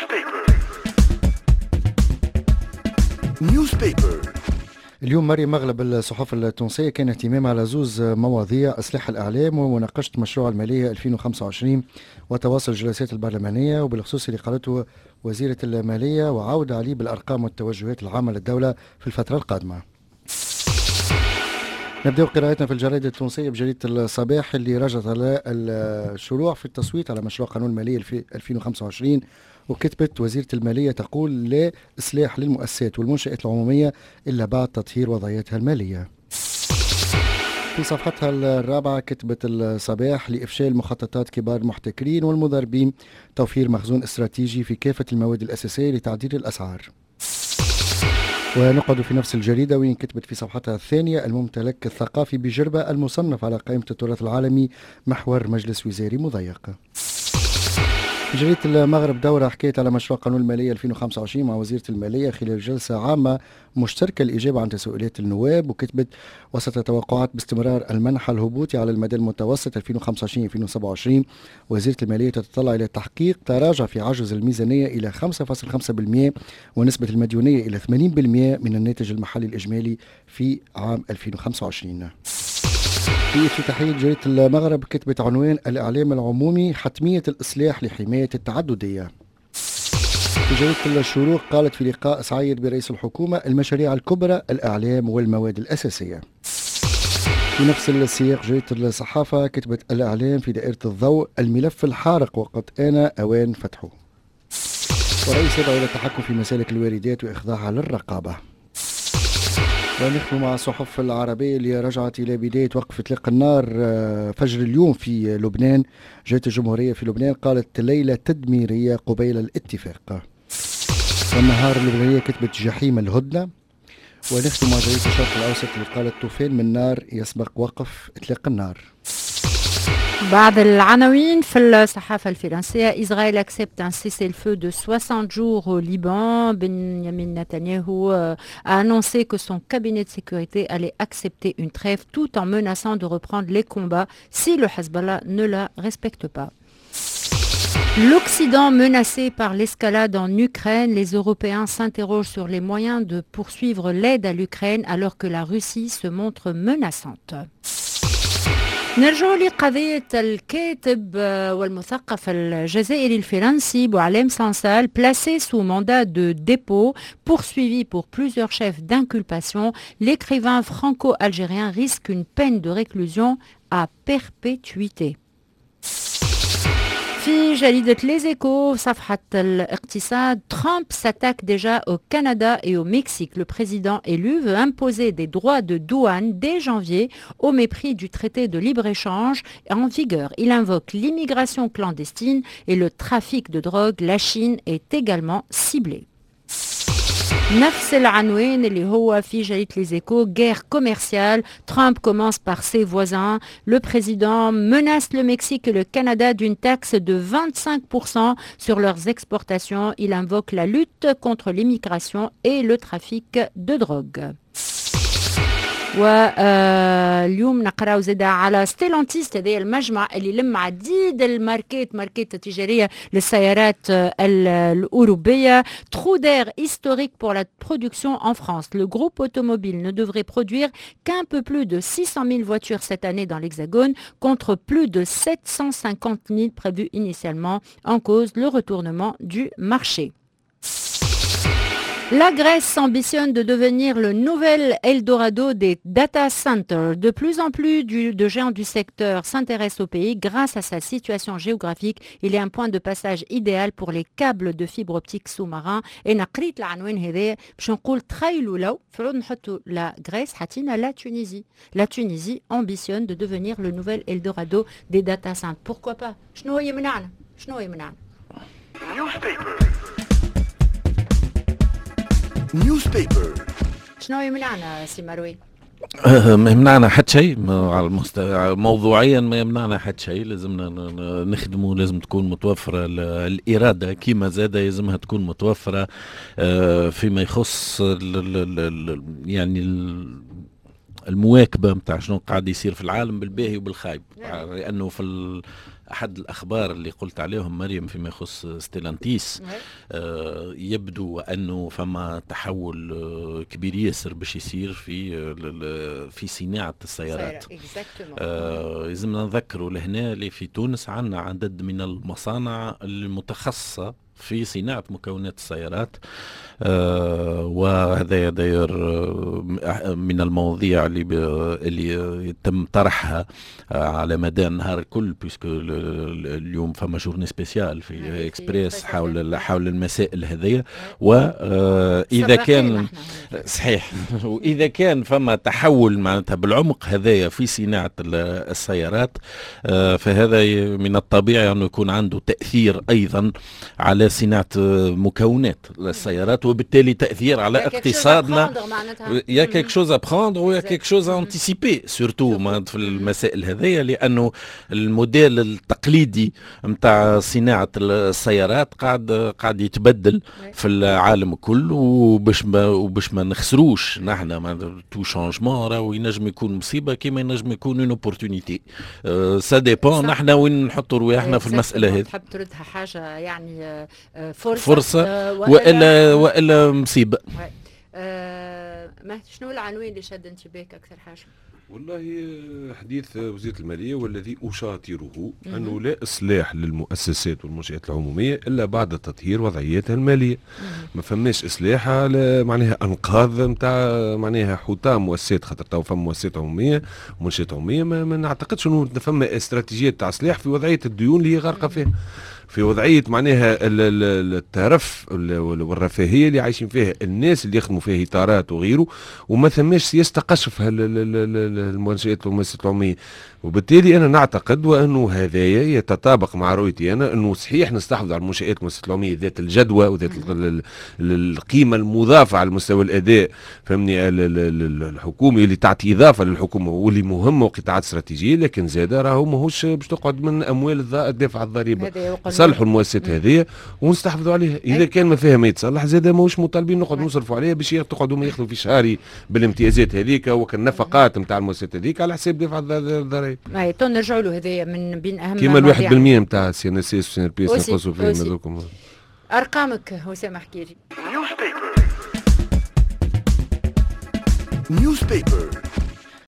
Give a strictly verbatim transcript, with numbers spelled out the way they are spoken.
نيوز بيبر. اليوم مريم مغلب الصحف التونسية كان اهتمام على زوز مواضيع: إصلاح الإعلام ومناقشة مشروع المالية ألفين وخمسة وعشرين وتواصل الجلسات البرلمانية، وبالخصوص اللي قالته وزيرة المالية وعودة عليه بالأرقام والتوجهات العامة للدولة في الفترة القادمة. نبدأ قراءتنا في الجريدة التونسية بجريدة الصباح اللي رجعت على الشروع في التصويت على مشروع قانون المالية ألفين وخمسة وعشرين، وكتبت وزيرة المالية تقول لا إصلاح للمؤسسات والمنشآت العمومية إلا بعد تطهير وضعيتها المالية. في صفحتها الرابعة كتبت الصباح لإفشال مخططات كبار المحتكرين والمضاربين، توفير مخزون استراتيجي في كافة المواد الأساسية لتعديل الأسعار. ونقعد في نفس الجريدة وين كتبت في صفحتها الثانية الممتلك الثقافي بجربة المصنف على قائمة التراث العالمي محور مجلس وزاري مضيق. في جريدة المغرب دورة حكيت على مشروع قانون المالية ألفين وخمسة وعشرين مع وزيرة المالية خلال جلسة عامة مشتركة الإجابة عن تساؤلات النواب، وكتبت وسط توقعات باستمرار المنحى الهبوطي على المدى المتوسط ألفين وخمسة وعشرين ألفين وسبعة وعشرين، وزيرة المالية تتطلع إلى تحقيق تراجع في عجز الميزانية إلى خمسة فاصلة خمسة بالمئة ونسبة المديونية إلى ثمانين بالمئة من الناتج المحلي الإجمالي في عام ألفين وخمسة وعشرين. في افتتاحية جريدة المغرب كتبت عنوان الإعلام العمومي حتمية الإصلاح لحماية التعددية. في جريدة الشروق قالت في لقاء سعيد برئيس الحكومة المشاريع الكبرى الإعلام والمواد الأساسية. في نفس السياق جريدة الصحافة كتبت الإعلام في دائرة الضوء الملف الحارق وقد آن أوان فتحه، ورئيس يدعو إلى التحكم في مسالك الواردات وإخضاعها للرقابة. ونختم مع الصحف العربية اللي رجعت إلى بداية وقف إطلاق النار فجر اليوم في لبنان. جريدة الجمهورية في لبنان قالت ليلة تدميرية قبيل الاتفاق. والنهار اللبنانية كتبت جحيم الهدنة. ونختم مع جريدة الشرق الأوسط اللي قالت طوفان من نار يسبق وقف إطلاق النار. بعد العناوين في الصحافة الفرنسية: إسرائيل accepte un cessez-le-feu de soixante jours au Liban. Benjamin Netanyahu a annoncé que son cabinet de sécurité allait accepter une trêve tout en menaçant de reprendre les combats si le Hezbollah ne la respecte pas. L'Occident menacé par l'escalade en Ukraine, les Européens s'interrogent sur les moyens de poursuivre l'aide à l'Ukraine alors que la Russie se montre menaçante. نرجع لقضية الكاتب والمثقف الجزائري الفرنسي بوعلام سانسال placé sous mandat de dépôt, poursuivi pour plusieurs chefs d'inculpation. L'écrivain franco-algérien risque une peine de réclusion à perpétuité. في جريدة Les Échos صفحة الاقتصاد: Trump s'attaque déjà au Canada et au Mexique. Le président élu veut imposer des droits de douane dès janvier au mépris du traité de libre-échange en vigueur. Il invoque l'immigration clandestine et le trafic de drogue. La Chine est également ciblée. نفس العنوان اللي هو في جريدة Les Échos: guerre commerciale. Trump commence par ses voisins. Le président menace le Mexique et le Canada d'une taxe de vingt-cinq pour cent sur leurs exportations. Il invoque la lutte contre l'immigration et le trafic de drogue. واليوم نقراو زادا على ستيلانتيس، هذا المجمع اللي لم عديد الماركات ماركات تجارية للسيارات الأوروبية. Trou d'air historique pour la production en France. Le groupe automobile ne devrait produire qu'un peu plus de six cent mille voitures cette année dans l'Hexagone contre plus de sept cent cinquante mille prévus initialement. En cause le retournement du marché. La Grèce ambitionne de devenir le nouvel Eldorado des data centers. De plus en plus du, de géants du secteur s'intéressent au pays grâce à sa situation géographique. Il est un point de passage idéal pour les câbles de fibre optique sous-marins. Et نقريت العنوان هذا باش نقول تخيلوا لو فعلا نحطوا la Grèce حطينا la Tunisie. La Tunisie ambitionne de devenir le nouvel Eldorado des data centers. Pourquoi pas? شنو هو يمنعنا؟ شنو هو يمنعنا؟ نيوز بيبر. شنو يمنعنا سي مروي؟ ما يمنعنا حد شيء على المستوى موضوعيا، ما يمنعنا حد شيء. لازمنا نخدمه، لازم تكون متوفرة الإرادة، كيما زادة لازمها تكون متوفرة فيما يخص يعني المواكبة متاع شنو قاعد يصير في العالم بالباهي وبالخايب، لأنه في أحد الأخبار اللي قلت عليهم مريم فيما يخص ستيلانتيس آه يبدو أنه فما تحول آه كبير ياسر باش يصير في آه في صناعة السيارات. آه لازمنا نذكروا لهنا اللي في تونس عندنا عدد من المصانع المتخصصة في صناعة مكونات السيارات. آه وهذا داير آه من المواضيع اللي اللي يتم طرحها آه على مدى النهار الكل، بيسكو اليوم فما جورني سبيسيال في اكسبريس حول حول المسائل هذه. واذا آه كان صحيح واذا كان فما تحول معناتها بالعمق هذايا في صناعة السيارات آه فهذا من الطبيعي انه يكون عنده تأثير ايضا على صناعة مكونات السيارات، وبالتالي تأثير على اقتصادنا. يا كيك شوز ابخوندر ويا كيك شوز انتيسيبي سورتو في المسائل هذية، لأنه الموديل التقليدي متاع صناعة السيارات قاعد قاعد يتبدل في العالم كله، وباش ما وباش ما نخسروش نحن ما تو شانجمون راهو ينجم يكون مصيبة كيما ينجم يكون اون اوبورتونيتي. سا ديبون نحن وين نحطوا رواحنا في المسألة هذه. تحب تردها حاجة يعني فرصة, فرصة آه وإلا وإلا مصيبة. آه ما شنو العنوان اللي شد انتباهك أكثر حاجة؟ والله حديث وزيرة المالية والذي أشاطره أنه لا إصلاح للمؤسسات والمنشآت العمومية إلا بعد تطهير وضعيتها المالية. ما فماش إصلاح على معناها أنقاذ متاع معناها حطام مؤسسات، خاطر تو فما مؤسسات عمومية ومنشآت عمومية ما, ما نعتقدش أنه فما استراتيجيات تاع إصلاح في وضعية الديون اللي هي غارقة فيها، في وضعية معناها الترف والرفاهية اللي عايشين فيها الناس اللي يخدموا فيها إطارات وغيره، وما ثماش سياسة تقشف المنشآت والمؤسسات العمومية. وبالتالي أنا نعتقد وأنه هذايا يتطابق مع رؤيتي أنا أنه صحيح نستحفظ على المنشآت والمؤسسات العمومية ذات الجدوى وذات القيمة المضافة على مستوى الأداء فهمني الحكومي اللي تعطي إضافة للحكومة واللي مهمة وقطاعات استراتيجية، لكن زاد راهو ماهوش باش تقعد من أموال الدافع الضريبة. صلحوا المؤسسات هذه ونستحفظوا عليها. إذا كان ما فيها ما يتصلح زاد ماهوش مطالبين نقعد نصرفوا عليها باش تقعدوا ما ياخذوا في شهري بالامتيازات هذيك وكالنفقات نتاع المؤسسات هذيك على حساب دافع الضرائب. اي تو نرجعوا له، هذايا من بين اهم كيما الواحد بالمية نتاع سي ان اس اس وسي ان بي اس نقصوا فيهم هذوكم. ارقامك وسام احكي لي. نيوز بيبر